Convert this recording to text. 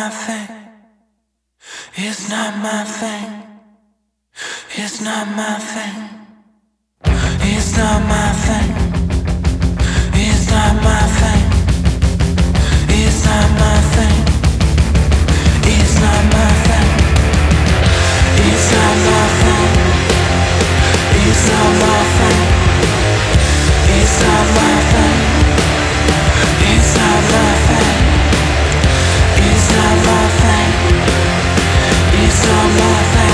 my thing. It's not my thing. It's not my thing. It's not my thing. It's not my thing. It's not my thing. It's not my thing. It's not my thing. It's not my thing. It's not my thing. It's not my thing. It's not my thing. It's not my thing.